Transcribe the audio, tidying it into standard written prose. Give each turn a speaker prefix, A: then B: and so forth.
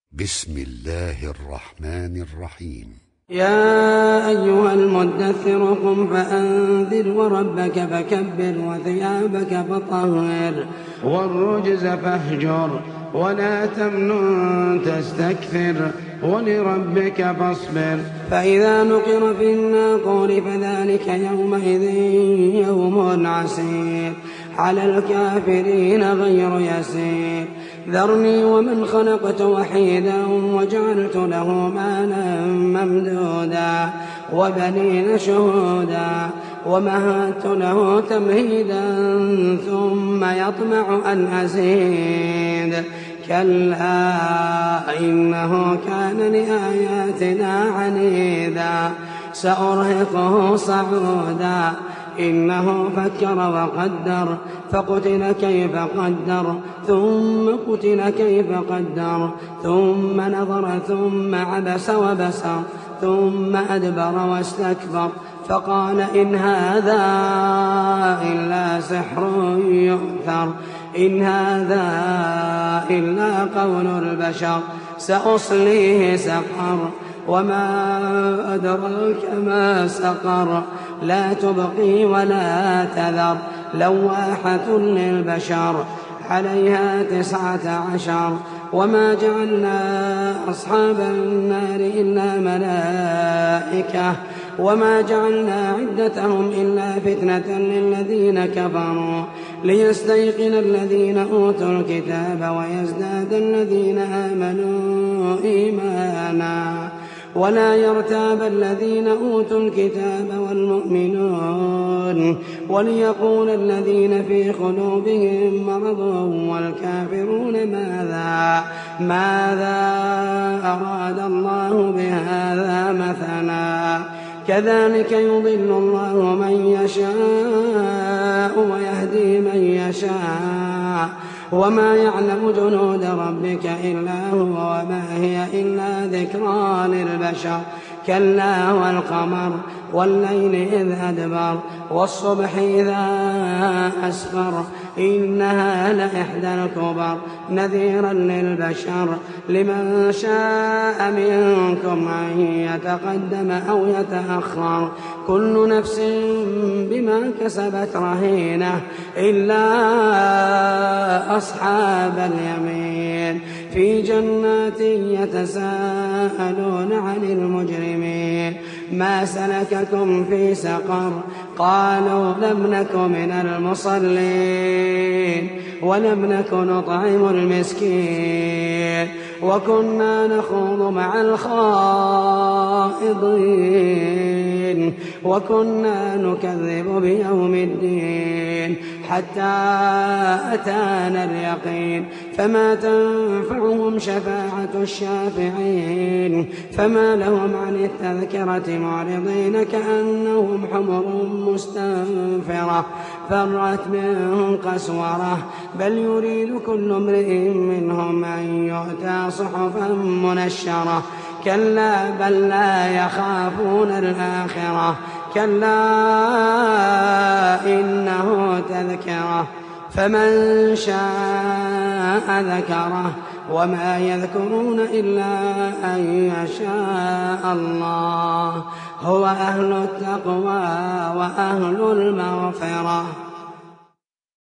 A: بسم الله الرحمن الرحيم.
B: يا أيها المدثر قم فأنذر وربك فكبر وثيابك فطهر والرجز فاهجر ولا تمنن تستكثر ولربك فاصبر فإذا نقر في الناقور فذلك يومئذ يوم عسير على الكافرين غير يسير ذرني ومن خلقت وحيدا وجعلت له مالا ممدودا وبنين شهودا ومهدت له تمهيدا ثم يطمع أن أزيد كلا إنه كان لآياتنا عنيدا سأرهقه صعودا إنه فكر وقدر فقتل كيف قدر ثم قتل كيف قدر ثم نظر ثم عبس وبسر ثم أدبر واستكبر فقال إن هذا إلا سحر يؤثر إن هذا إلا قول البشر سأصليه سقر وما أدراك ما سقر لا تبقي ولا تذر لواحة للبشر عليها 19 وما جعلنا أصحاب النار إلا ملائكة وما جعلنا عدتهم إلا فتنة للذين كفروا ليستيقن الذين أوتوا الكتاب ويزداد الذين آمنوا إيمانا ولا يرتاب الذين أوتوا الكتاب والمؤمنون وليقول الذين في قلوبهم مرض والكافرون ماذا أراد الله بهذا مثلا كذلك يضل الله من يشاء ويهدي من يشاء وما يعلم جنود ربك إلا هو وما هي إلا ذكرى للبشر كلا والقمر والليل إذ أدبر والصبح إذا أسفر إنها لإحدى الكبر نذيرا للبشر لمن شاء منكم أن يتقدم أو يتأخر كل نفس بما كسبت رهينة إلا أصحاب اليمين في جنات يتساءلون عن المجرمين ما سلككم في سقر قالوا لم نك من المصلين ولم نك نطعم المسكين وكنا نخوض مع الخائضين وكنا نكذب بيوم الدين حتى أتانا اليقين فما تنفعهم شفاعة الشافعين فما لهم عن التذكرة معرضين كأنهم حمر مستنفرة فرت من قسورة بل يريد كل امرئ منهم أن يؤتى صحفا منشرة كلا بل لا يخافون الآخرة كلا إنه تذكرة فمن شاء ذكره وما يذكرون إلا أن يشاء الله هو أهل التقوى وأهل المغفرة.